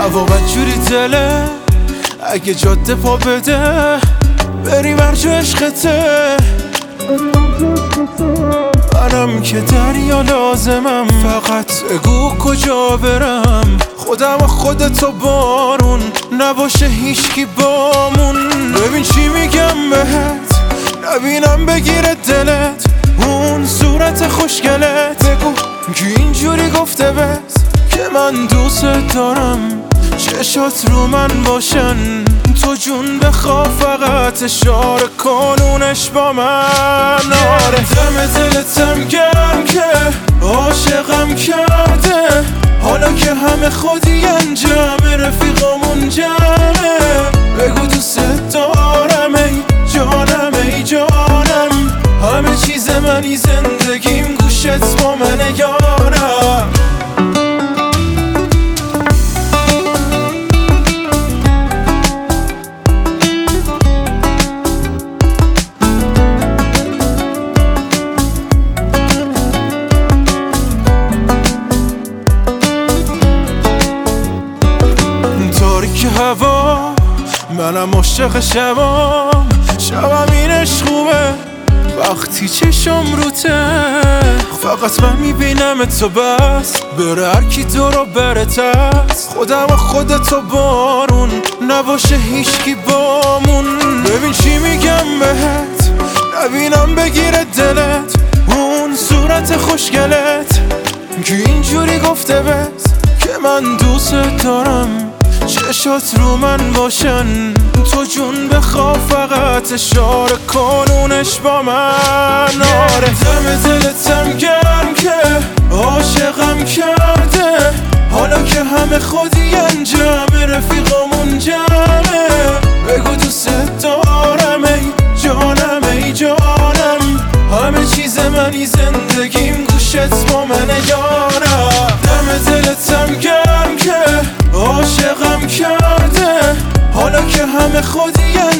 هوا بدجوری دله، اگه جاده پا بده بری برجا عشقته. منم که دریا لازمم، فقط بگو کجا برم. خودم و خودتو بارون، نباشه هیچکی بامون. ببین چی میگم بهت، نبینم بگیره دلت اون صورت خوشگلت. بگو که اینجوری گفته بس که من دوست دارم، چشات رو من باشن. تو جون بخوا فقط اشاره کنونش با من. آره دم دلتم گرم که عاشقم کرده، حالا که همه خودی انجام رفیقامون جمعه. بگو دوست دارم ای جانم ای جانم، همه چیز منی زندگیم گوشت با منه یارم. تاریک هوا منم عاشق شبام، شبم اینش خوبه وقتی چشم روته. فقط من میبینم تو بس، بره هرکی دورو برت از. خودم و خودتو بارون، نباشه هیچکی بامون. ببین چی میگم بهت، نبینم بگیره دلت اون صورت خوشگلت. که اینجوری گفته بس که من دوست دارم، چشات رو من باشن. تو جون بخوا فقط اشاره کنونش با من. آره دم دلتم گرم که عاشقم کرده، حالا که همه خودی انجام رفیقامون جمعه. بگو دوست دارم ای جانم ای جانم، همه چیز منی زندگیم گوشت با منه یارم. دم دلتم گرم که عاشقم کرده، حالا که همه خودی